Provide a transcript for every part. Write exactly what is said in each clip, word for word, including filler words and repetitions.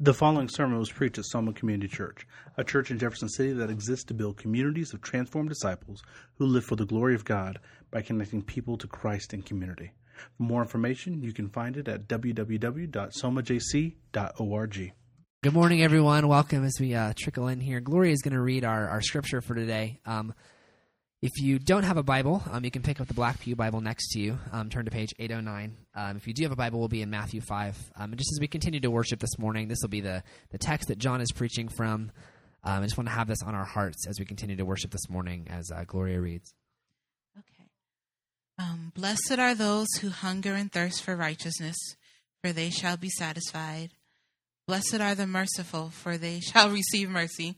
The following sermon was preached at Soma Community Church, a church in Jefferson City that exists to build communities of transformed disciples who live for the glory of God by connecting people to Christ and community. For more information, you can find it at w w w dot soma j c dot org. Good morning, everyone. Welcome as we uh, trickle in here. Gloria is going to read our, our scripture for today. Um, if you don't have a Bible, um, you can pick up the Black Pew Bible next to you. Um, turn to page eight oh nine. Um, if you do have a Bible, we'll be in Matthew five. Um, and just as we continue to worship this morning, this will be the, the text that John is preaching from. Um, I just want to have this on our hearts as we continue to worship this morning as uh, Gloria reads. Okay. Um, Blessed are those who hunger and thirst for righteousness, for they shall be satisfied. Blessed are the merciful, for they shall receive mercy.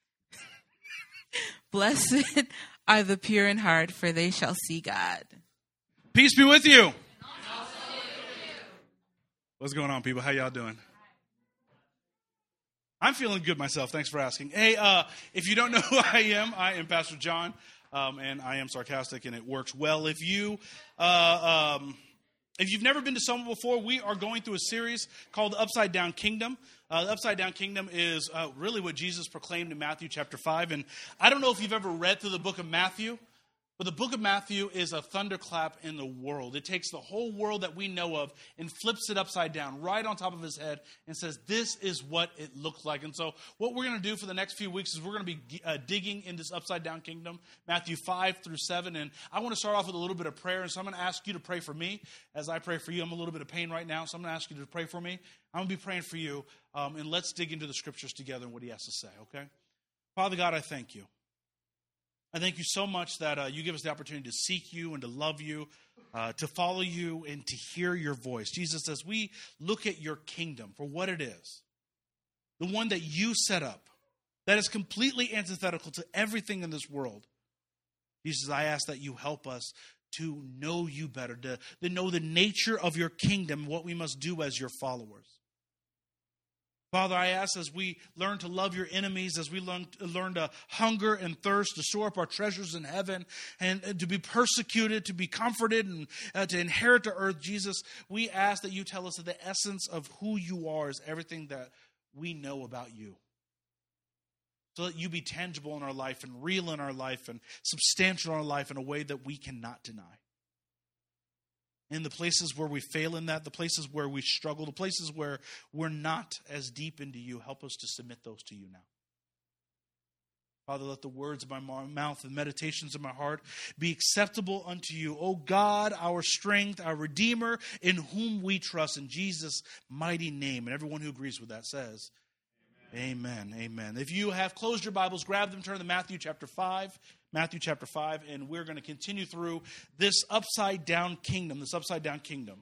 Blessed are the pure in heart, for they shall see God. Peace be with you. What's going on, people? How y'all doing? I'm feeling good myself. Thanks for asking. Hey, uh, if you don't know who I am, I am Pastor John, um, and I am sarcastic, and it works well. If you... Uh, um, If you've never been to Soma before, we are going through a series called the Upside Down Kingdom. Uh, the Upside Down Kingdom is uh, really what Jesus proclaimed in Matthew chapter five. And I don't know if you've ever read through the book of Matthew, but the book of Matthew is a thunderclap in the world. It takes the whole world that we know of and flips it upside down right on top of his head and says, this is what it looked like. And so what we're going to do for the next few weeks is we're going to be uh, digging in this upside down kingdom, Matthew five through seven. And I want to start off with a little bit of prayer. And so I'm going to ask you to pray for me as I pray for you. I'm in a little bit of pain right now, so I'm going to ask you to pray for me. I'm going to be praying for you. Um, and let's dig into the scriptures together and what he has to say, okay? Father God, I thank you. I thank you so much that uh, you give us the opportunity to seek you and to love you, uh, to follow you and to hear your voice. Jesus, as we look at your kingdom for what it is, the one that you set up, that is completely antithetical to everything in this world. Jesus, I ask that you help us to know you better, to, to know the nature of your kingdom, what we must do as your followers. Father, I ask as we learn to love your enemies, as we learn, learn to hunger and thirst, to store up our treasures in heaven, and, and to be persecuted, to be comforted, and uh, to inherit the earth, Jesus, we ask that you tell us that the essence of who you are is everything that we know about you. So that you be tangible in our life and real in our life and substantial in our life in a way that we cannot deny. In the places where we fail in that, the places where we struggle, the places where we're not as deep into you, help us to submit those to you now. Father, let the words of my mouth and meditations of my heart be acceptable unto you. O God, our strength, our Redeemer, in whom we trust, in Jesus' mighty name. And everyone who agrees with that says, Amen. Amen. Amen. If you have closed your Bibles, grab them, turn to Matthew chapter five. Matthew chapter five, and we're going to continue through this upside down kingdom, this upside down kingdom.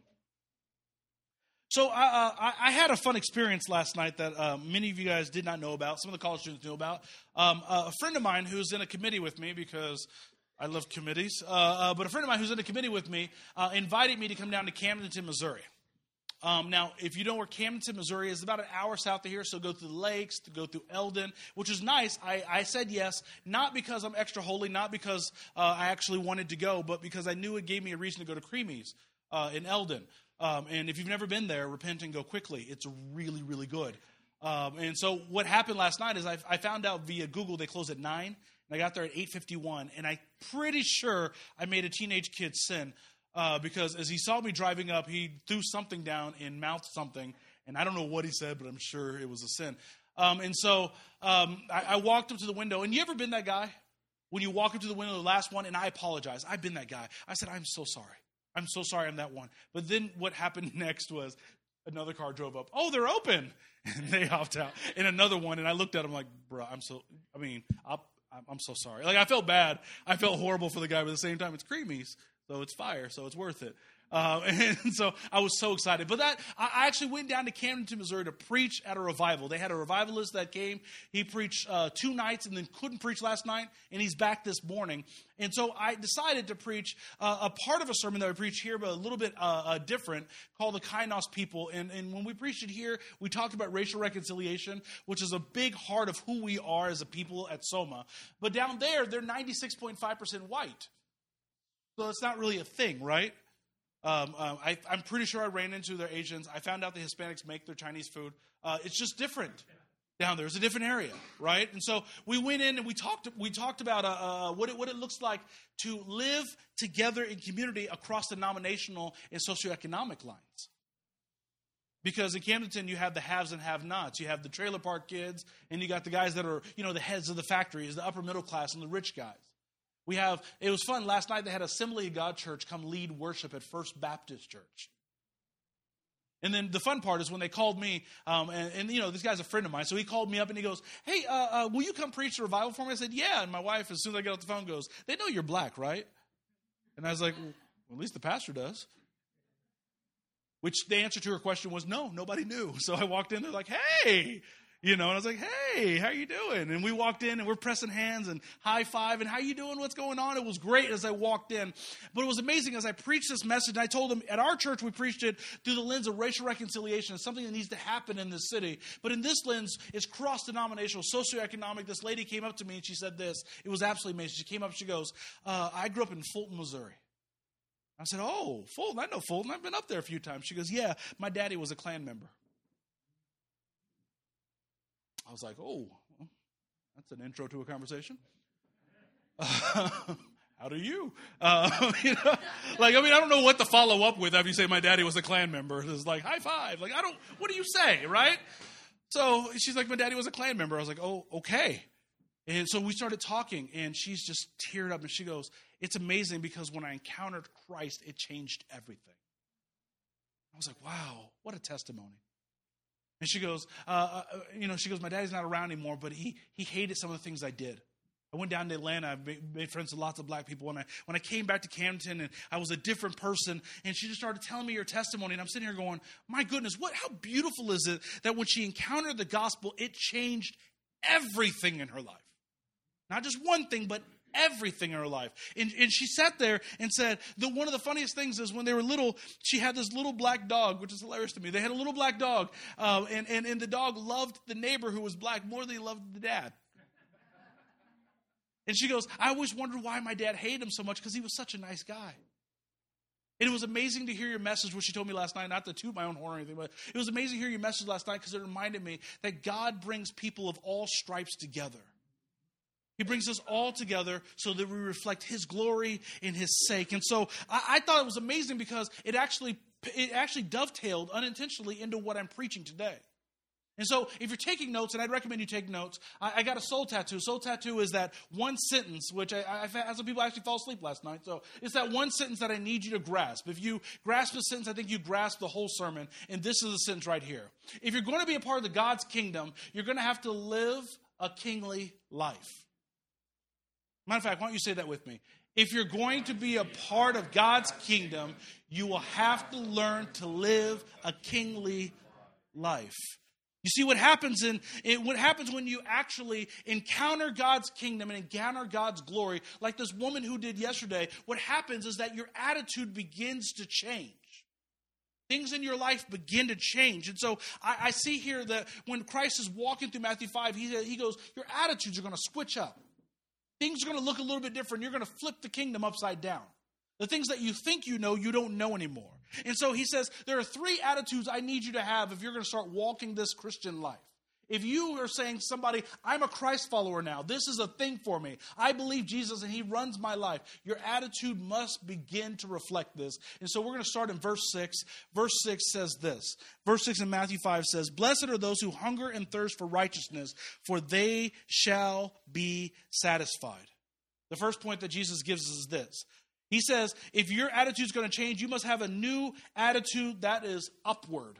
So uh, I, I had a fun experience last night that uh, many of you guys did not know about. Some of the college students knew about. Um, uh, a friend of mine who's in a committee with me, because I love committees, uh, uh, but a friend of mine who's in a committee with me uh, invited me to come down to Camdenton, Missouri. Um, now, if you know where Camdenton, Missouri is, it's about an hour south of here, so go through the lakes, to go through Eldon, which is nice. I, I said yes, not because I'm extra holy, not because uh, I actually wanted to go, but because I knew it gave me a reason to go to Creamies uh, in Eldon. Um, and if you've never been there, repent and go quickly. It's really, really good. Um, and so what happened last night is I, I found out via Google they close at nine, and I got there at eight fifty-one, and I'm pretty sure I made a teenage kid sin. Uh, because as he saw me driving up, he threw something down and mouthed something. And I don't know what he said, but I'm sure it was a sin. Um, and so um, I, I walked up to the window. And you ever been that guy? When you walk up to the window, the last one, and I apologize. I've been that guy. I said, I'm so sorry. I'm so sorry I'm that one. But then what happened next was another car drove up. Oh, they're open. And they hopped out. And another one. And I looked at him like, bro, I'm so, I mean, I'll, I'm so sorry. Like, I felt bad. I felt horrible for the guy. But at the same time, it's Creamies. So it's fire, so it's worth it. Uh, and so I was so excited. But that I actually went down to Camdenton, Missouri to preach at a revival. They had a revivalist that came. He preached uh, two nights and then couldn't preach last night, and he's back this morning. And so I decided to preach uh, a part of a sermon that I preach here, but a little bit uh, uh, different, called the Kainos People. And, and when we preached it here, we talked about racial reconciliation, which is a big part of who we are as a people at Soma. But down there, they're ninety-six point five percent white. So it's not really a thing, right? Um, um, I, I'm pretty sure I ran into their Asians. I found out the Hispanics make their Chinese food. Uh, it's just different down there. It's a different area, right? And so we went in and we talked. We talked about uh, uh, what it, what it looks like to live together in community across denominational and socioeconomic lines. Because in Camdenton, you have the haves and have-nots. You have the trailer park kids, and you got the guys that are, you know, the heads of the factories, the upper middle class, and the rich guys. We have, it was fun. Last night they had Assembly of God Church come lead worship at First Baptist Church. And then the fun part is when they called me, um, and, and, you know, this guy's a friend of mine, so he called me up and he goes, hey, uh, uh, will you come preach the revival for me? I said, yeah. And my wife, as soon as I get off the phone, goes, they know you're black, right? And I was like, well, at least the pastor does. Which the answer to her question was, no, nobody knew. So I walked in, they're like, hey, you know, and I was like, hey, how you doing? And we walked in and we're pressing hands and high five and how you doing? What's going on? It was great as I walked in. But it was amazing as I preached this message. And I told them at our church, we preached it through the lens of racial reconciliation. It's something that needs to happen in this city. But in this lens, it's cross-denominational, socioeconomic. This lady came up to me and she said this. It was absolutely amazing. She came up, she goes, uh, I grew up in Fulton, Missouri. I said, oh, Fulton, I know Fulton. I've been up there a few times. She goes, yeah, my daddy was a Klan member. I was like, oh, that's an intro to a conversation. Uh, how do you? Uh, you know, like, I mean, I don't know what to follow up with after you say my daddy was a Klan member. It's like, high five. Like, I don't, what do you say, right? So she's like, my daddy was a Klan member. I was like, oh, okay. And so we started talking, and she's just teared up, and she goes, it's amazing because when I encountered Christ, it changed everything. I was like, wow, what a testimony. And she goes, uh, uh, you know, she goes, my daddy's not around anymore, but he he hated some of the things I did. I went down to Atlanta. I made, made friends with lots of black people. When I when I came back to Camden, and I was a different person, and she just started telling me her testimony, and I'm sitting here going, my goodness, what? How beautiful is it that when she encountered the gospel, it changed everything in her life. Not just one thing, but everything in her life. And, and she sat there and said, the, one of the funniest things is when they were little, she had this little black dog, which is hilarious to me. They had a little black dog, uh, and, and, and the dog loved the neighbor who was black more than he loved the dad. And she goes, I always wondered why my dad hated him so much because he was such a nice guy. And it was amazing to hear your message, which she told me last night, not to toot my own horn or anything, but it was amazing to hear your message last night because it reminded me that God brings people of all stripes together. He brings us all together so that we reflect His glory in His sake. And so I, I thought it was amazing because it actually it actually dovetailed unintentionally into what I'm preaching today. And so if you're taking notes, and I'd recommend you take notes, I, I got a soul tattoo. Soul tattoo is that one sentence, which I, I've had some people actually fall asleep last night. So it's that one sentence that I need you to grasp. If you grasp a sentence, I think you grasp the whole sermon. And this is the sentence right here. If you're going to be a part of the God's kingdom, you're going to have to live a kingly life. Matter of fact, why don't you say that with me? If you're going to be a part of God's kingdom, you will have to learn to live a kingly life. You see what happens in it, what happens when you actually encounter God's kingdom and encounter God's glory, like this woman who did yesterday. What happens is that your attitude begins to change. Things in your life begin to change. And so I, I see here that when Christ is walking through Matthew five, he, he goes, your attitudes are going to switch up. Things are going to look a little bit different. You're going to flip the kingdom upside down. The things that you think you know, you don't know anymore. And so he says, there are three attitudes I need you to have if you're going to start walking this Christian life. If you are saying somebody, I'm a Christ follower now, this is a thing for me, I believe Jesus and He runs my life, your attitude must begin to reflect this. And so we're going to start in verse six. Verse six says this. Verse six in Matthew five says, blessed are those who hunger and thirst for righteousness, for they shall be satisfied. The first point that Jesus gives us is this. He says, if your attitude is going to change, you must have a new attitude that is upward,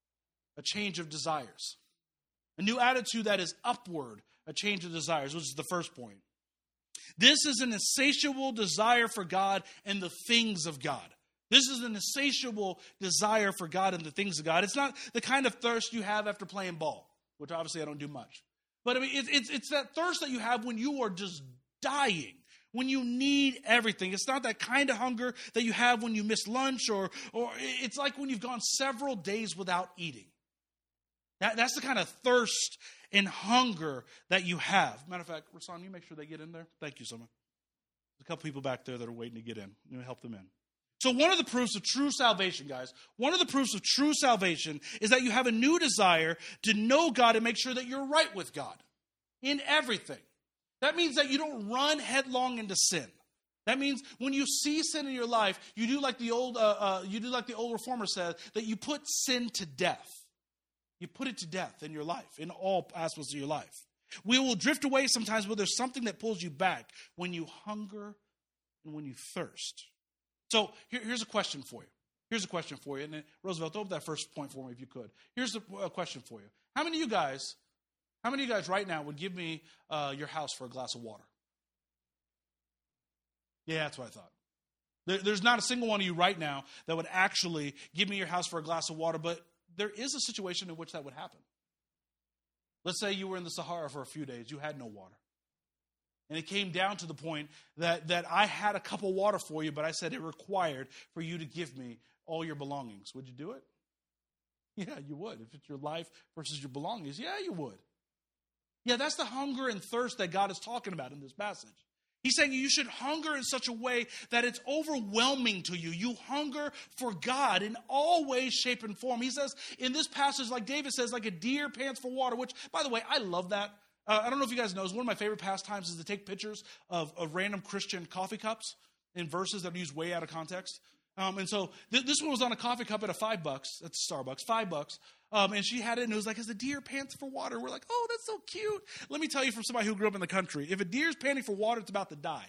a change of desires. A new attitude that is upward, a change of desires, which is the first point. This is an insatiable desire for God and the things of God. This is an insatiable desire for God and the things of God. It's not the kind of thirst you have after playing ball, which obviously I don't do much. But I mean, it's, it's, it's that thirst that you have when you are just dying, when you need everything. It's not that kind of hunger that you have when you miss lunch, or, or it's like when you've gone several days without eating. That, that's the kind of thirst and hunger that you have. Matter of fact, Rasan, you make sure they get in there. Thank you so much. There's a couple people back there that are waiting to get in. You know, help them in. So one of the proofs of true salvation, guys, one of the proofs of true salvation is that you have a new desire to know God and make sure that you're right with God in everything. That means that you don't run headlong into sin. That means when you see sin in your life, you do like the old, uh, uh, you do like the old reformer said, that you put sin to death. You put it to death in your life, in all aspects of your life. We will drift away sometimes, but there's something that pulls you back when you hunger and when you thirst. So here, here's a question for you. Here's a question for you. And then, Roosevelt, throw up that first point for me if you could. Here's a, a question for you. How many of you guys, how many of you guys right now would give me uh, your house for a glass of water? Yeah, that's what I thought. There, there's not a single one of you right now that would actually give me your house for a glass of water, but there is a situation in which that would happen. Let's say you were in the Sahara for a few days. You had no water. And it came down to the point that, that I had a cup of water for you, but I said it required for you to give me all your belongings. Would you do it? Yeah, you would. If it's your life versus your belongings, yeah, you would. Yeah, that's the hunger and thirst that God is talking about in this passage. He's saying you should hunger in such a way that it's overwhelming to you. You hunger for God in all ways, shape, and form. He says in this passage, like David says, like a deer pants for water, which, by the way, I love that. Uh, I don't know if you guys know, one of my favorite pastimes is to take pictures of, of random Christian coffee cups in verses that are used way out of context. Um, and so th- this one was on a coffee cup at a five bucks. That's Starbucks, five bucks. Um, and she had it, and it was like, as a deer pants for water. We're like, oh, that's so cute. Let me tell you from somebody who grew up in the country, if a deer's panting for water, it's about to die.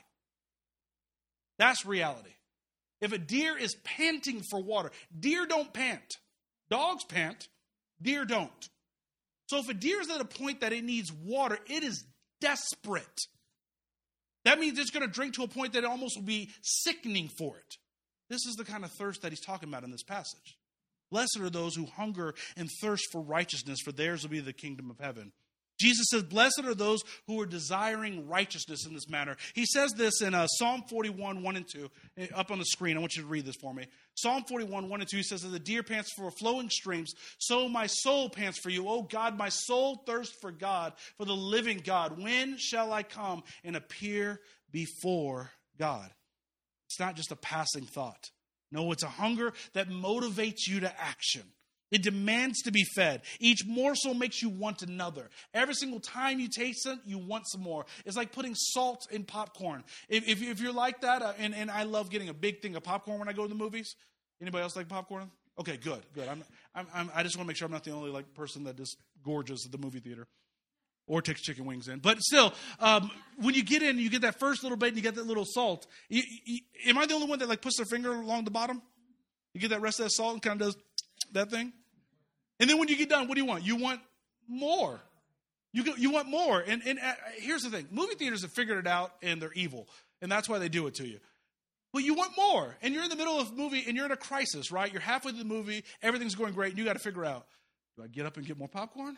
That's reality. If a deer is panting for water, deer don't pant. Dogs pant, deer don't. So if a deer is at a point that it needs water, it is desperate. That means it's going to drink to a point that it almost will be sickening for it. This is the kind of thirst that he's talking about in this passage. Blessed are those who hunger and thirst for righteousness, for theirs will be the kingdom of heaven. Jesus says, blessed are those who are desiring righteousness in this manner. He says this in uh, Psalm forty-one, one and two, up on the screen. I want you to read this for me. Psalm forty-one, one and two, he says, as the deer pants for flowing streams, so my soul pants for you. Oh God, my soul thirsts for God, for the living God. When shall I come and appear before God? It's not just a passing thought. No, it's a hunger that motivates you to action. It demands to be fed. Each morsel makes you want another. Every single time you taste it, you want some more. It's like putting salt in popcorn. If, if, if you're like that, uh, and, and I love getting a big thing of popcorn when I go to the movies. Anybody else like popcorn? Okay, good, good. I'm, I'm, I'm, I just want to make sure I'm not the only like person that just gorges at the movie theater or takes chicken wings in. But still, um, when you get in, you get that first little bit, and you get that little salt. You, you, am I the only one that like puts their finger along the bottom? You get that rest of that salt and kind of does that thing? And then when you get done, what do you want? You want more. You go, you want more. And, and uh, here's the thing. Movie theaters have figured it out, and they're evil. And that's why they do it to you. But you want more. And you're in the middle of a movie, and you're in a crisis, right? You're halfway through the movie. Everything's going great. And you got to figure out, do I get up and get more popcorn?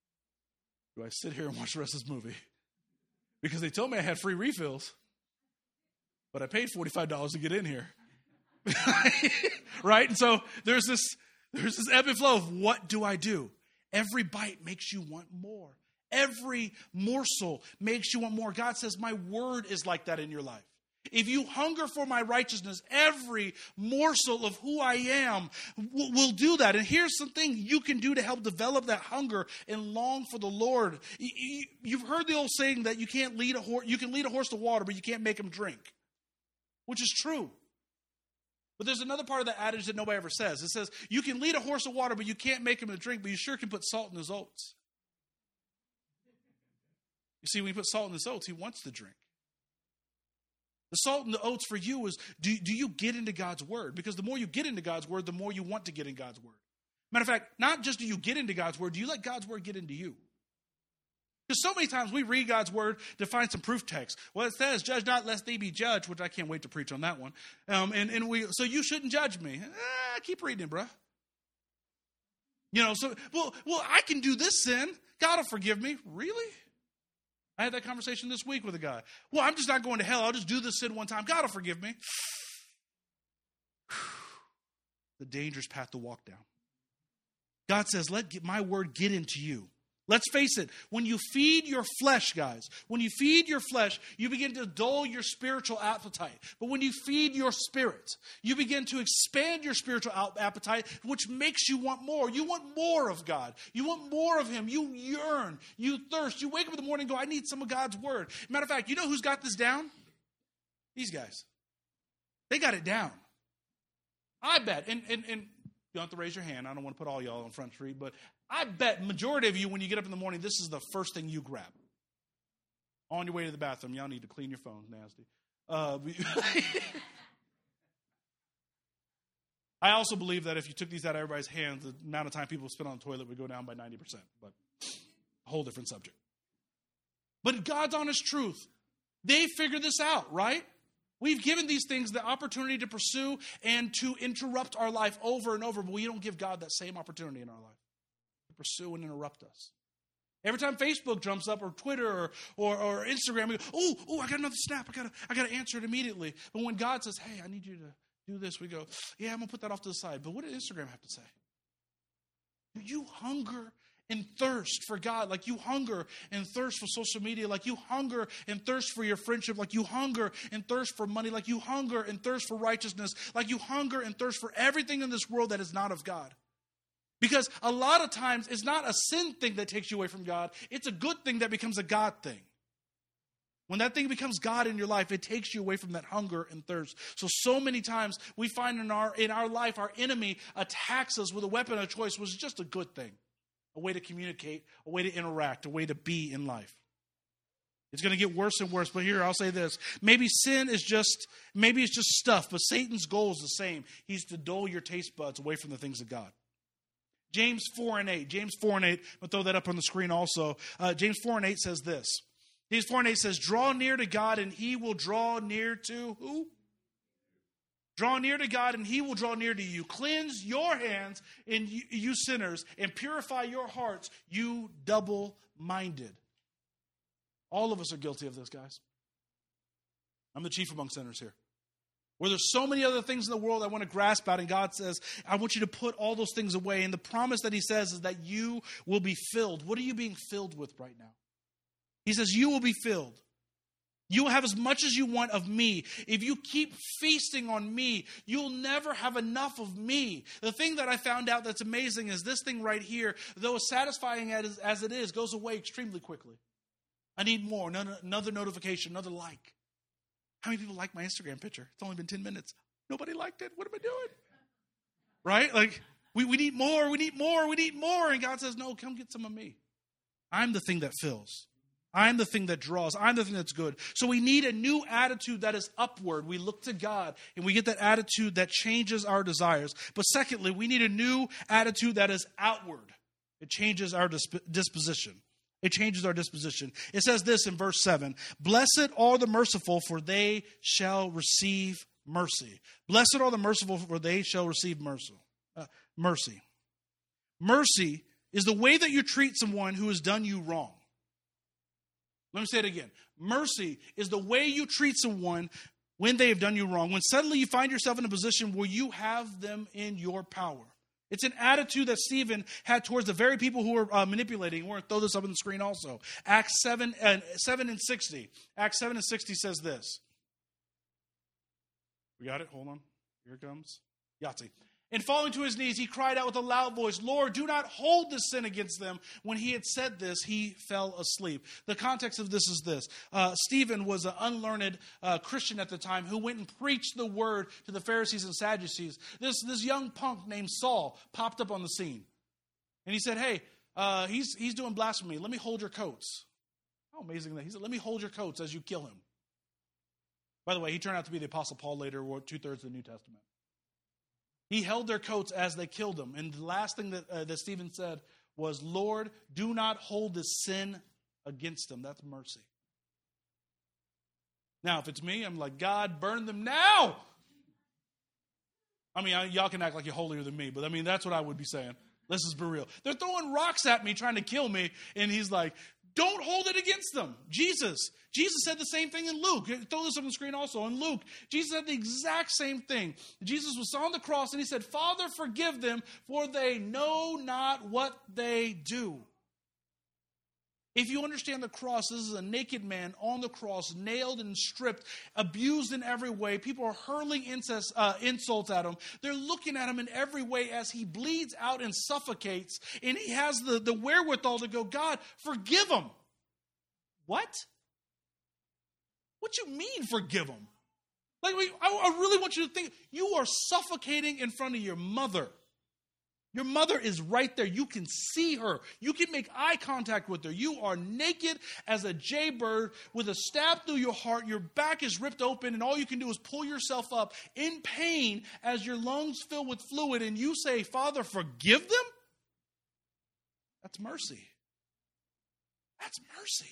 Do I sit here and watch the rest of this movie? Because they told me I had free refills. But I paid forty-five dollars to get in here. Right? And so there's this... There's this ebb and flow of what do I do? Every bite makes you want more. Every morsel makes you want more. God says, my word is like that in your life. If you hunger for my righteousness, every morsel of who I am will, will do that. And here's something you can do to help develop that hunger and long for the Lord. You've heard the old saying that you can't lead a horse, you can lead a horse to water, but you can't make him drink, which is true. But there's another part of that adage that nobody ever says. It says, you can lead a horse to water, but you can't make him to drink, but you sure can put salt in his oats. You see, when you put salt in his oats, he wants to drink. The salt in the oats for you is, do, do you get into God's word? Because the more you get into God's word, the more you want to get in God's word. Matter of fact, not just do you get into God's word, do you let God's word get into you? Because so many times we read God's word to find some proof text. Well, it says, judge not lest they be judged, which I can't wait to preach on that one. Um, and, and we, so you shouldn't judge me. Ah, keep reading it, bruh. You know, so, well, well, I can do this sin. God will forgive me. Really? I had that conversation this week with a guy. Well, I'm just not going to hell. I'll just do this sin one time. God will forgive me. The dangerous path to walk down. God says, let my word get into you. Let's face it, when you feed your flesh, guys, when you feed your flesh, you begin to dull your spiritual appetite. But when you feed your spirit, you begin to expand your spiritual appetite, which makes you want more. You want more of God. You want more of Him. You yearn. You thirst. You wake up in the morning and go, I need some of God's word. Matter of fact, you know who's got this down? These guys. They got it down. I bet. And, and, and you don't have to raise your hand. I don't want to put all y'all on Front Street, but I bet majority of you, when you get up in the morning, this is the first thing you grab. On your way to the bathroom, y'all need to clean your phones, nasty. Uh, I also believe that if you took these out of everybody's hands, the amount of time people spend on the toilet would go down by ninety percent. But a whole different subject. But God's honest truth, they figured this out, right? We've given these things the opportunity to pursue and to interrupt our life over and over, but we don't give God that same opportunity in our life to pursue and interrupt us. Every time Facebook jumps up, or Twitter, or or, or Instagram, we go, oh, oh, I got another snap. I got I got to answer it immediately. But when God says, hey, I need you to do this, we go, yeah, I'm going to put that off to the side. But what did Instagram have to say? Do you hunger and thirst for God, like you hunger and thirst for social media, like you hunger and thirst for your friendship, like you hunger and thirst for money, like you hunger and thirst for righteousness, like you hunger and thirst for everything in this world that is not of God? Because a lot of times it's not a sin thing that takes you away from God. It's a good thing that becomes a God thing. When that thing becomes God in your life, it takes you away from that hunger and thirst. So, so many times we find in our in our life, our enemy attacks us with a weapon of choice, which is just a good thing. A way to communicate, a way to interact, a way to be in life. It's going to get worse and worse, but here, I'll say this. Maybe sin is just, maybe it's just stuff, but Satan's goal is the same. He's to dull your taste buds away from the things of God. James four and eight. James four and eight, I'll throw that up on the screen also. Uh, James four and eight says this. James four and eight says, draw near to God and He will draw near to who? Draw near to God, and He will draw near to you. Cleanse your hands, and you, you sinners, and purify your hearts, you double-minded. All of us are guilty of this, guys. I'm the chief among sinners here. Where there's so many other things in the world I want to grasp at, and God says, I want you to put all those things away. And the promise that He says is that you will be filled. What are you being filled with right now? He says, you will be filled. You will have as much as you want of me. If you keep feasting on me, you'll never have enough of me. The thing that I found out that's amazing is this thing right here, though as satisfying as, as it is, goes away extremely quickly. I need more, another, another notification, another like. How many people like my Instagram picture? It's only been ten minutes. Nobody liked it. What am I doing? Right? Like, we, we need more, we need more, we need more. And God says, no, come get some of me. I'm the thing that fills. I'm the thing that draws. I'm the thing that's good. So we need a new attitude that is upward. We look to God, and we get that attitude that changes our desires. But secondly, we need a new attitude that is outward. It changes our disp- disposition. It changes our disposition. It says this in verse seven, blessed are the merciful, for they shall receive mercy. Blessed are the merciful, for they shall receive mercy. Uh, mercy. Mercy is the way that you treat someone who has done you wrong. Let me say it again. Mercy is the way you treat someone when they have done you wrong. When suddenly you find yourself in a position where you have them in your power. It's an attitude that Stephen had towards the very people who were uh, manipulating. We're going to throw this up on the screen also. Acts seven and seven and sixty. Acts seven and sixty says this. We got it? Hold on. Here it comes. Yahtzee. And falling to his knees, he cried out with a loud voice, Lord, do not hold this sin against them. When he had said this, he fell asleep. The context of this is this. Uh, Stephen was an unlearned uh, Christian at the time who went and preached the word to the Pharisees and Sadducees. This, this young punk named Saul popped up on the scene. And he said, hey, uh, he's, he's doing blasphemy. Let me hold your coats. How amazing that. He said, let me hold your coats as you kill him. By the way, he turned out to be the Apostle Paul later, wrote two-thirds of the New Testament. He held their coats as they killed him. And the last thing that, uh, that Stephen said was, Lord, do not hold this sin against them. That's mercy. Now, if it's me, I'm like, God, burn them now. I mean, I, y'all can act like you're holier than me, but I mean, that's what I would be saying. Let's just be real. They're throwing rocks at me, trying to kill me, and he's like, don't hold it against them. Jesus. Jesus said the same thing in Luke. Throw this up on the screen also. In Luke, Jesus said the exact same thing. Jesus was on the cross and he said, Father, forgive them, for they know not what they do. If you understand the cross, this is a naked man on the cross, nailed and stripped, abused in every way. People are hurling incest, uh, insults at him. They're looking at him in every way as he bleeds out and suffocates. And he has the, the wherewithal to go, God, forgive him. What? What you mean forgive him? Like, I, I really want you to think, you are suffocating in front of your mother. Your mother is right there. You can see her. You can make eye contact with her. You are naked as a jaybird with a stab through your heart. Your back is ripped open, and all you can do is pull yourself up in pain as your lungs fill with fluid, and you say, Father, forgive them? That's mercy. That's mercy.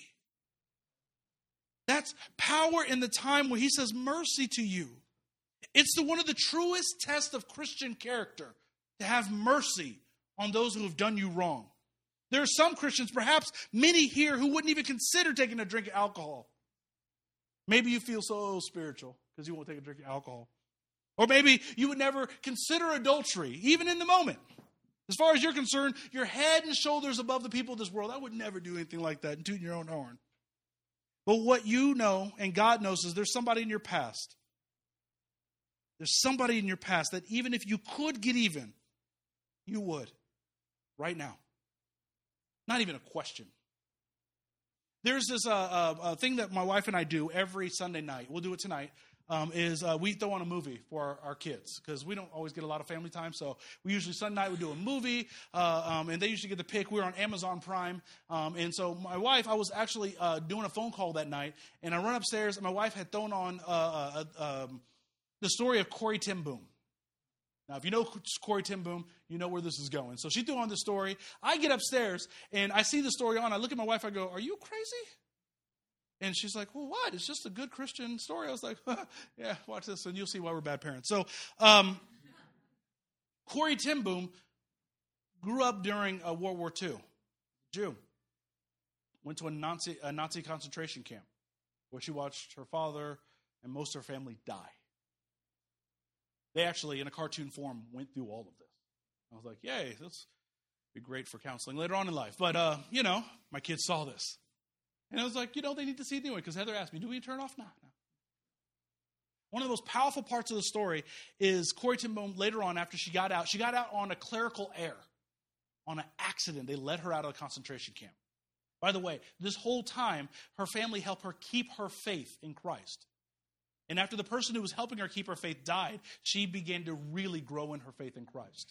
That's power in the time where he says mercy to you. It's the one of the truest tests of Christian character, to have mercy on those who have done you wrong. There are some Christians, perhaps many here, who wouldn't even consider taking a drink of alcohol. Maybe you feel so spiritual because you won't take a drink of alcohol. Or maybe you would never consider adultery, even in the moment. As far as you're concerned, you're head and shoulders above the people of this world. I would never do anything like that and toot your own horn. But what you know and God knows is there's somebody in your past. There's somebody in your past that even if you could get even, you would, right now. Not even a question. There's this uh, uh, uh, thing that my wife and I do every Sunday night. We'll do it tonight. Um, is uh, we throw on a movie for our, our kids because we don't always get a lot of family time. So we usually Sunday night we do a movie, uh, um, and they usually get the pick. We're on Amazon Prime, um, and so my wife, I was actually uh, doing a phone call that night, and I run upstairs, and my wife had thrown on uh, uh, um, the story of Corrie ten Boom. Now, if you know Corrie ten Boom, you know where this is going. So she threw on the story. I get upstairs, and I see the story on. I look at my wife. I go, are you crazy? And she's like, well, what? It's just a good Christian story. I was like, yeah, watch this, and you'll see why we're bad parents. So um, Corrie ten Boom grew up during uh, World War Two. Jew. Went to a Nazi, a Nazi concentration camp where she watched her father and most of her family die. They actually, in a cartoon form, went through all of this. I was like, yay, this would be great for counseling later on in life. But, uh, you know, my kids saw this. And I was like, you know, they need to see it anyway, because Heather asked me, do we turn off? No, no. One of the most powerful parts of the story is Corrie ten Boom later on, after she got out, she got out on a clerical error. On an accident, they let her out of the concentration camp. By the way, this whole time, her family helped her keep her faith in Christ. And after the person who was helping her keep her faith died, she began to really grow in her faith in Christ.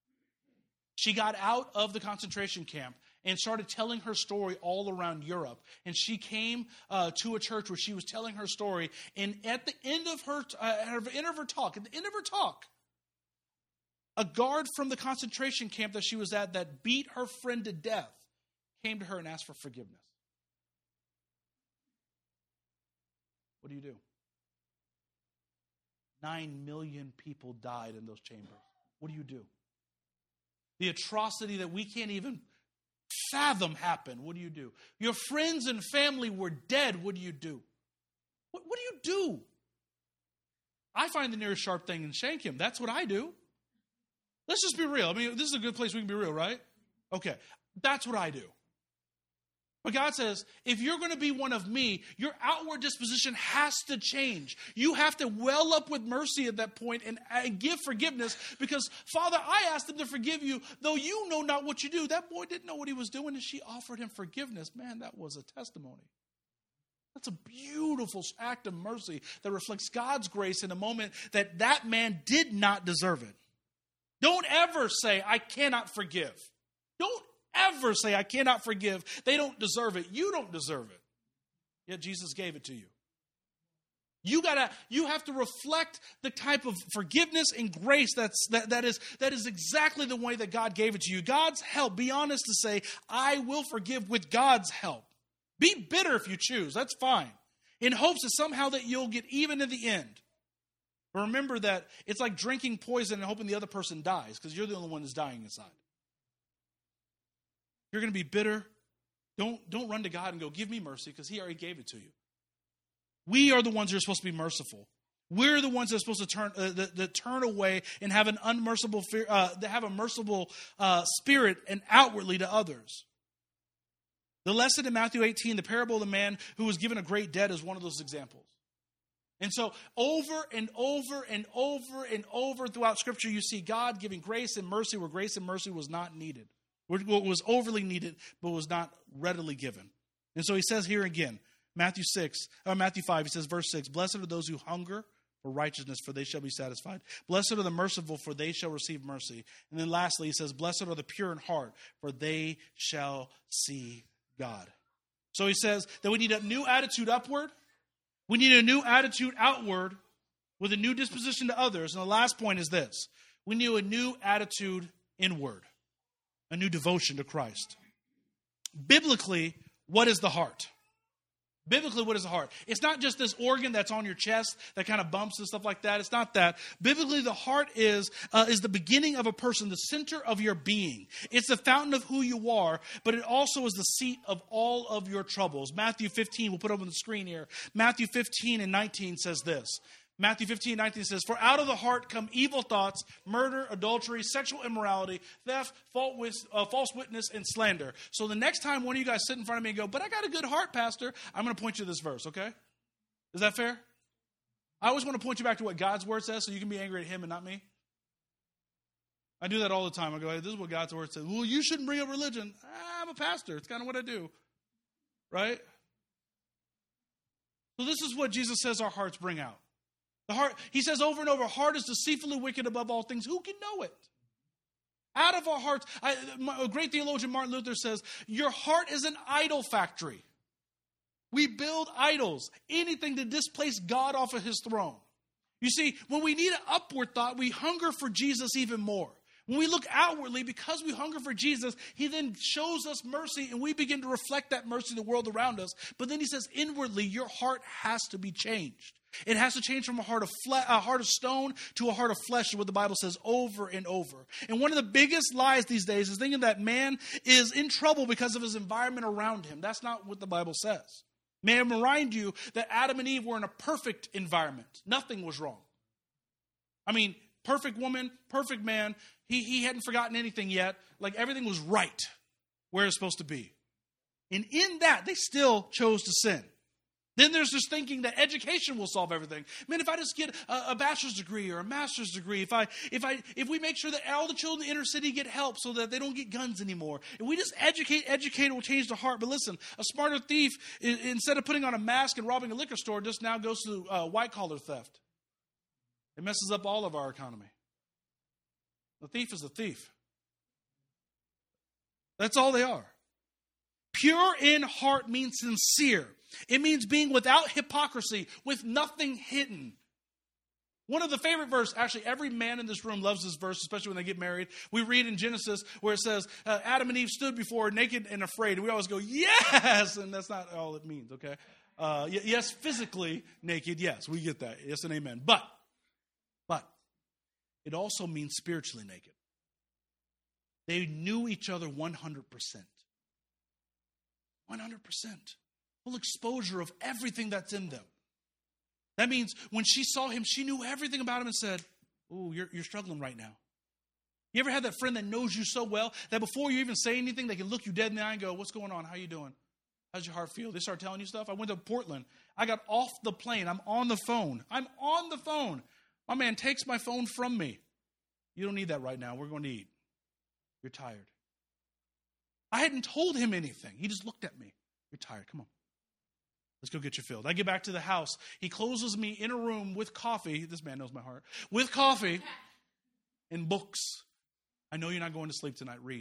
She got out of the concentration camp and started telling her story all around Europe. And she came uh, to a church where she was telling her story. And at the end of her, uh, at the end of her talk, at the end of her talk, a guard from the concentration camp that she was at that beat her friend to death came to her and asked for forgiveness. What do you do? Nine million people died in those chambers. What do you do? The atrocity that we can't even fathom happened. What do you do? Your friends and family were dead. What do you do? What, what do you do? I find the nearest sharp thing and shank him. That's what I do. Let's just be real. I mean, this is a good place we can be real, right? Okay. That's what I do. But God says, if you're going to be one of me, your outward disposition has to change. You have to well up with mercy at that point and, and give forgiveness because, Father, I asked him to forgive you, though you know not what you do. That boy didn't know what he was doing, and she offered him forgiveness. Man, that was a testimony. That's a beautiful act of mercy that reflects God's grace in a moment that that man did not deserve it. Don't ever say, I cannot forgive. Don't ever say, I cannot forgive. They don't deserve it. You don't deserve it. Yet Jesus gave it to you. You gotta, you have to reflect the type of forgiveness and grace that's that, that is that is exactly the way that God gave it to you. God's help. Be honest to say, I will forgive with God's help. Be bitter if you choose. That's fine. In hopes that somehow that you'll get even in the end. But remember that it's like drinking poison and hoping the other person dies because you're the only one that's dying inside. You're going to be bitter. Don't, don't run to God and go, give me mercy, because he already gave it to you. We are the ones who are supposed to be merciful. We're the ones that are supposed to turn uh, that, that turn away and have an unmerciful fear, uh, that have a merciful uh, spirit and outwardly to others. The lesson in Matthew eighteen, the parable of the man who was given a great debt, is one of those examples. And so over and over and over and over throughout Scripture, you see God giving grace and mercy where grace and mercy was not needed. What was overly needed, but was not readily given. And so he says here again, Matthew six, or Matthew five, he says, verse six, blessed are those who hunger for righteousness, for they shall be satisfied. Blessed are the merciful, for they shall receive mercy. And then lastly, he says, blessed are the pure in heart, for they shall see God. So he says that we need a new attitude upward. We need a new attitude outward with a new disposition to others. And the last point is this. We need a new attitude inward, a new devotion to Christ. Biblically, what is the heart? Biblically, what is the heart? It's not just this organ that's on your chest that kind of bumps and stuff like that. It's not that. Biblically, the heart is uh, is the beginning of a person, the center of your being. It's the fountain of who you are, but it also is the seat of all of your troubles. Matthew fifteen, we'll put it up on the screen here. Matthew fifteen and nineteen says this. Matthew fifteen, nineteen says, for out of the heart come evil thoughts, murder, adultery, sexual immorality, theft, false witness, and slander. So the next time one of you guys sit in front of me and go, but I got a good heart, Pastor, I'm going to point you to this verse, okay? Is that fair? I always want to point you back to what God's word says so you can be angry at him and not me. I do that all the time. I go, hey, this is what God's word says. Well, you shouldn't bring up religion. I'm a pastor. It's kind of what I do, right? So this is what Jesus says our hearts bring out. The heart, he says over and over, heart is deceitfully wicked above all things. Who can know it? Out of our hearts, I, a great theologian, Martin Luther, says, your heart is an idol factory. We build idols, anything to displace God off of his throne. You see, when we need an upward thought, we hunger for Jesus even more. When we look outwardly, because we hunger for Jesus, he then shows us mercy, and we begin to reflect that mercy in the world around us. But then he says, inwardly, your heart has to be changed. It has to change from a heart of fle- a heart of stone to a heart of flesh, is what the Bible says over and over. And one of the biggest lies these days is thinking that man is in trouble because of his environment around him. That's not what the Bible says. May I remind you that Adam and Eve were in a perfect environment. Nothing was wrong. I mean, perfect woman, perfect man. He, he hadn't forgotten anything yet. Like everything was right where it's supposed to be. And in that, they still chose to sin. Then there's this thinking that education will solve everything. Man, if I just get a, a bachelor's degree or a master's degree, if I, if I, if we make sure that all the children in the inner city get help so that they don't get guns anymore, if we just educate, educate, it will change the heart. But listen, a smarter thief, instead of putting on a mask and robbing a liquor store, just now goes to uh, white collar theft. It messes up all of our economy. The thief is a thief. That's all they are. Pure in heart means sincere. It means being without hypocrisy, with nothing hidden. One of the favorite verses, actually every man in this room loves this verse, especially when they get married. We read in Genesis where it says, uh, Adam and Eve stood before naked and afraid. And we always go, yes! And that's not all it means, okay? Uh, y- yes, physically naked, yes, we get that. Yes and amen. But, but, it also means spiritually naked. They knew each other one hundred percent. one hundred percent. Full exposure of everything that's in them. That means when she saw him, she knew everything about him and said, oh, you're, you're struggling right now. You ever had that friend that knows you so well that before you even say anything, they can look you dead in the eye and go, what's going on? How you doing? How's your heart feel? They start telling you stuff. I went to Portland. I got off the plane. I'm on the phone. I'm on the phone. My man takes my phone from me. You don't need that right now. We're going to eat. You're tired. I hadn't told him anything. He just looked at me. You're tired. Come on. Let's go get you filled. I get back to the house. He closes me in a room with coffee. This man knows my heart. With coffee and books. I know you're not going to sleep tonight. Read.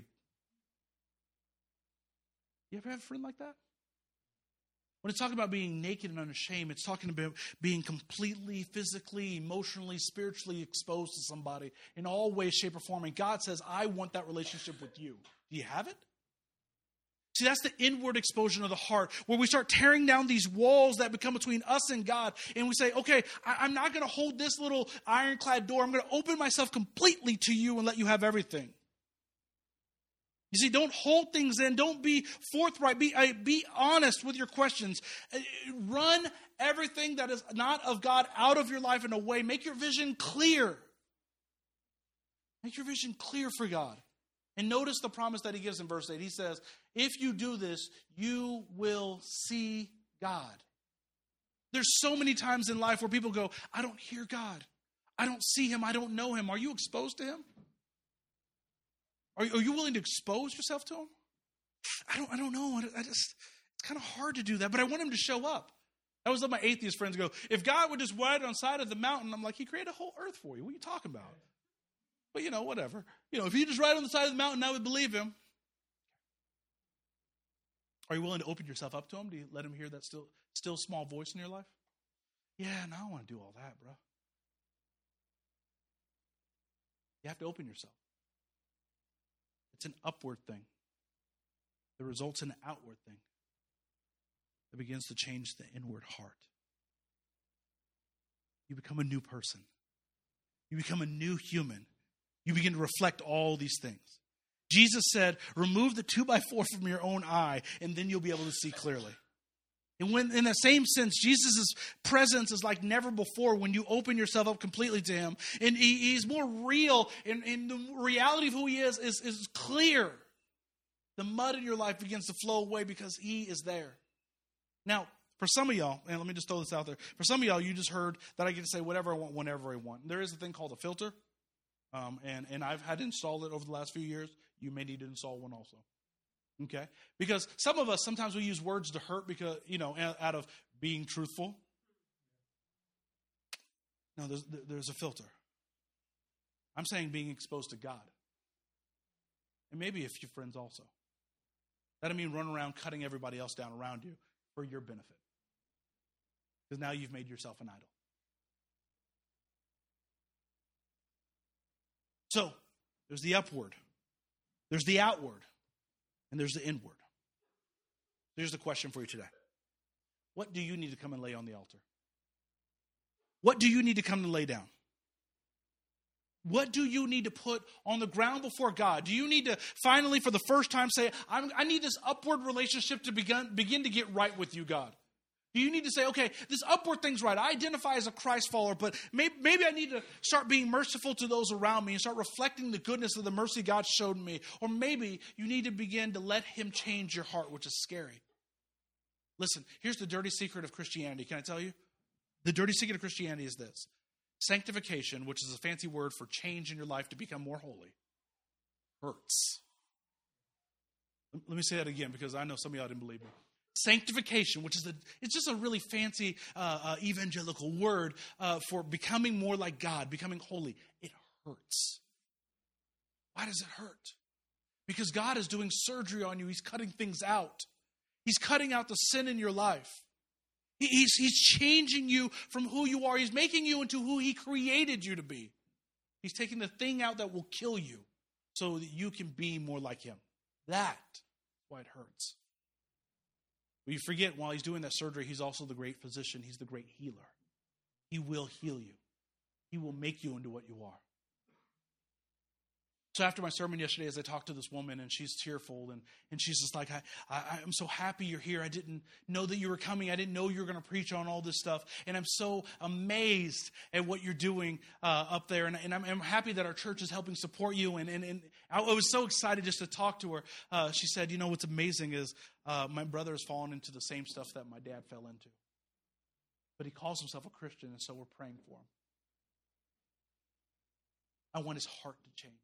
You ever have a friend like that? When it's talking about being naked and unashamed, it's talking about being completely, physically, emotionally, spiritually exposed to somebody in all ways, shape, or form. And God says, I want that relationship with you. Do you have it? See, that's the inward exposure of the heart, where we start tearing down these walls that become between us and God. And we say, okay, I, I'm not going to hold this little ironclad door. I'm going to open myself completely to you and let you have everything. You see, don't hold things in. Don't be forthright. Be, uh, be honest with your questions. Uh, run everything that is not of God out of your life in a way. Make your vision clear. Make your vision clear for God. And notice the promise that he gives in verse eight. He says, if you do this, you will see God. There's so many times in life where people go, I don't hear God. I don't see him. I don't know him. Are you exposed to him? Are, are you willing to expose yourself to him? I don't, I don't know. I just, it's kind of hard to do that, but I want him to show up. I always let my atheist friends go, if God would just ride on the side of the mountain, I'm like, he created a whole earth for you. What are you talking about? But, you know, whatever. You know, if you just ride on the side of the mountain, I would believe him. Are you willing to open yourself up to him? Do you let him hear that still, still small voice in your life? Yeah, no, I don't want to do all that, bro. You have to open yourself. It's an upward thing that results in an outward thing that begins to change the inward heart. You become a new person. You become a new human. You begin to reflect all these things. Jesus said, remove the two by four from your own eye, and then you'll be able to see clearly. And when, in that same sense, Jesus' presence is like never before when you open yourself up completely to him. And he, he's more real, and, and the reality of who he is, is is clear. The mud in your life begins to flow away because he is there. Now, for some of y'all, and let me just throw this out there. For some of y'all, you just heard that I get to say whatever I want, whenever I want. There is a thing called a filter. Um, and, and I've had to install it over the last few years. You may need to install one also. Okay? Because some of us, sometimes we use words to hurt because, you know, out of being truthful. No, there's, there's a filter. I'm saying being exposed to God. And maybe a few friends also. That doesn't mean run around cutting everybody else down around you for your benefit. Because now you've made yourself an idol. So, there's the upward, there's the outward, and there's the inward. Here's the question for you today. What do you need to come and lay on the altar? What do you need to come and lay down? What do you need to put on the ground before God? Do you need to finally, for the first time, say, I'm, I need this upward relationship to begin, begin to get right with you, God? Do you need to say, okay, this upward thing's right. I identify as a Christ follower, but maybe, maybe I need to start being merciful to those around me and start reflecting the goodness of the mercy God showed me. Or maybe you need to begin to let him change your heart, which is scary. Listen, here's the dirty secret of Christianity. Can I tell you? The dirty secret of Christianity is this. Sanctification, which is a fancy word for change in your life to become more holy, hurts. Let me say that again because I know some of y'all didn't believe me. Sanctification, which is a, it's just a really fancy uh, uh, evangelical word uh, for becoming more like God, becoming holy. It hurts. Why does it hurt? Because God is doing surgery on you. He's cutting things out. He's cutting out the sin in your life. He, he's, he's changing you from who you are. He's making you into who he created you to be. He's taking the thing out that will kill you so that you can be more like him. That's why it hurts. But you forget, while he's doing that surgery, he's also the great physician. He's the great healer. He will heal you. He will make you into what you are. So after my sermon yesterday, as I talked to this woman, and she's tearful, and, and she's just like, I, I, I'm so happy you're here. I didn't know that you were coming. I didn't know you were going to preach on all this stuff. And I'm so amazed at what you're doing uh, up there. And, and I'm, I'm happy that our church is helping support you. And, and, and I was so excited just to talk to her. Uh, she said, you know, what's amazing is uh, my brother has fallen into the same stuff that my dad fell into. But he calls himself a Christian, and so we're praying for him. I want his heart to change.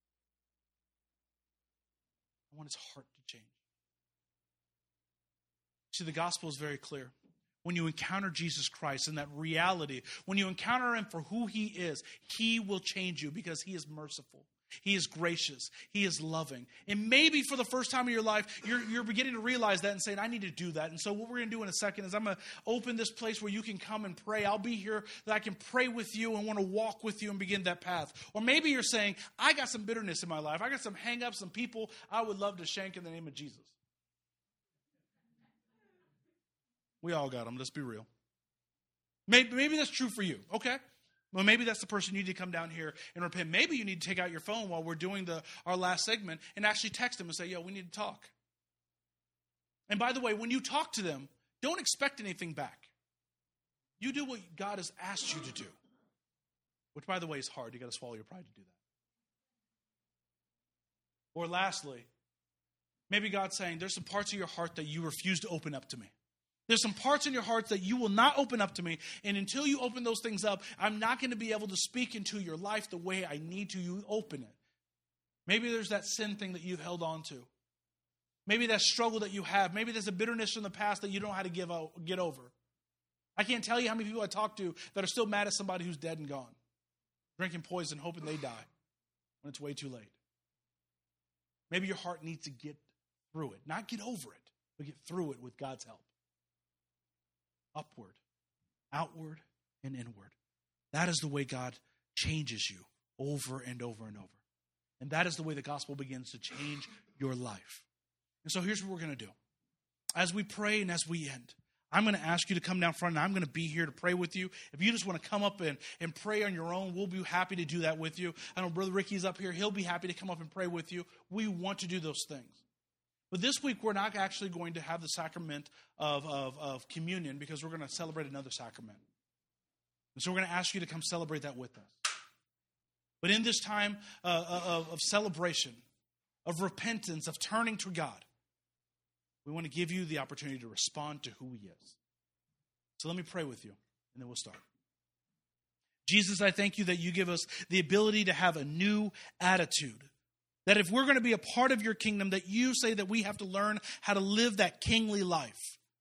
I want his heart to change. See, the gospel is very clear. When you encounter Jesus Christ and that reality, when you encounter him for who he is, he will change you because he is merciful. He is gracious. He is loving. And maybe for the first time in your life, you're, you're beginning to realize that and saying, I need to do that. And so what we're going to do in a second is I'm going to open this place where you can come and pray. I'll be here that I can pray with you and want to walk with you and begin that path. Or maybe you're saying, I got some bitterness in my life. I got some hang-ups, some people I would love to shank in the name of Jesus. We all got them. Let's be real. Maybe, maybe that's true for you. Okay. Well, maybe that's the person you need to come down here and repent. Maybe you need to take out your phone while we're doing the our last segment and actually text them and say, yo, we need to talk. And by the way, when you talk to them, don't expect anything back. You do what God has asked you to do. Which, by the way, is hard. You got to swallow your pride to do that. Or lastly, maybe God's saying, there's some parts of your heart that you refuse to open up to me. There's some parts in your heart that you will not open up to me. And until you open those things up, I'm not going to be able to speak into your life the way I need to. You open it. Maybe there's that sin thing that you've held on to. Maybe that struggle that you have. Maybe there's a bitterness from the past that you don't know how to give out, get over. I can't tell you how many people I talk to that are still mad at somebody who's dead and gone. Drinking poison, hoping they die when it's way too late. Maybe your heart needs to get through it. Not get over it, but get through it with God's help. Upward, outward, and inward. That is the way God changes you over and over and over. And that is the way the gospel begins to change your life. And so here's what we're going to do. As we pray and as we end, I'm going to ask you to come down front, and I'm going to be here to pray with you. If you just want to come up and, and pray on your own, we'll be happy to do that with you. I know Brother Ricky's up here. He'll be happy to come up and pray with you. We want to do those things. But this week, we're not actually going to have the sacrament of, of, of communion because we're going to celebrate another sacrament. And so we're going to ask you to come celebrate that with us. But in this time uh, of, of celebration, of repentance, of turning to God, we want to give you the opportunity to respond to who He is. So let me pray with you, and then we'll start. Jesus, I thank you that you give us the ability to have a new attitude. That if we're going to be a part of your kingdom, that you say that we have to learn how to live that kingly life.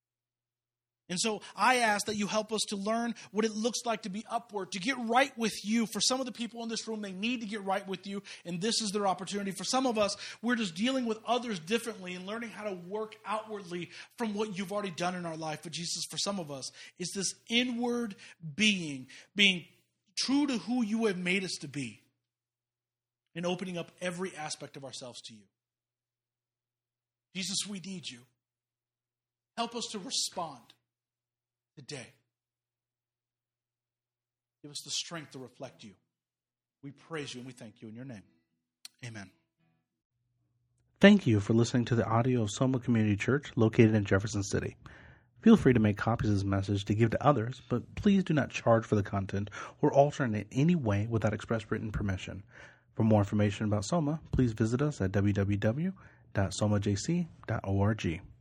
And so I ask that you help us to learn what it looks like to be upward, to get right with you. For some of the people in this room, they need to get right with you, and this is their opportunity. For some of us, we're just dealing with others differently and learning how to work outwardly from what you've already done in our life. But Jesus, for some of us, it's this inward being, being true to who you have made us to be, and opening up every aspect of ourselves to you. Jesus, we need you. Help us to respond today. Give us the strength to reflect you. We praise you and we thank you in your name. Amen. Thank you for listening to the audio of Soma Community Church located in Jefferson City. Feel free to make copies of this message to give to others, but please do not charge for the content or alter it in any way without express written permission. For more information about Soma, please visit us at w w w dot soma j c dot org.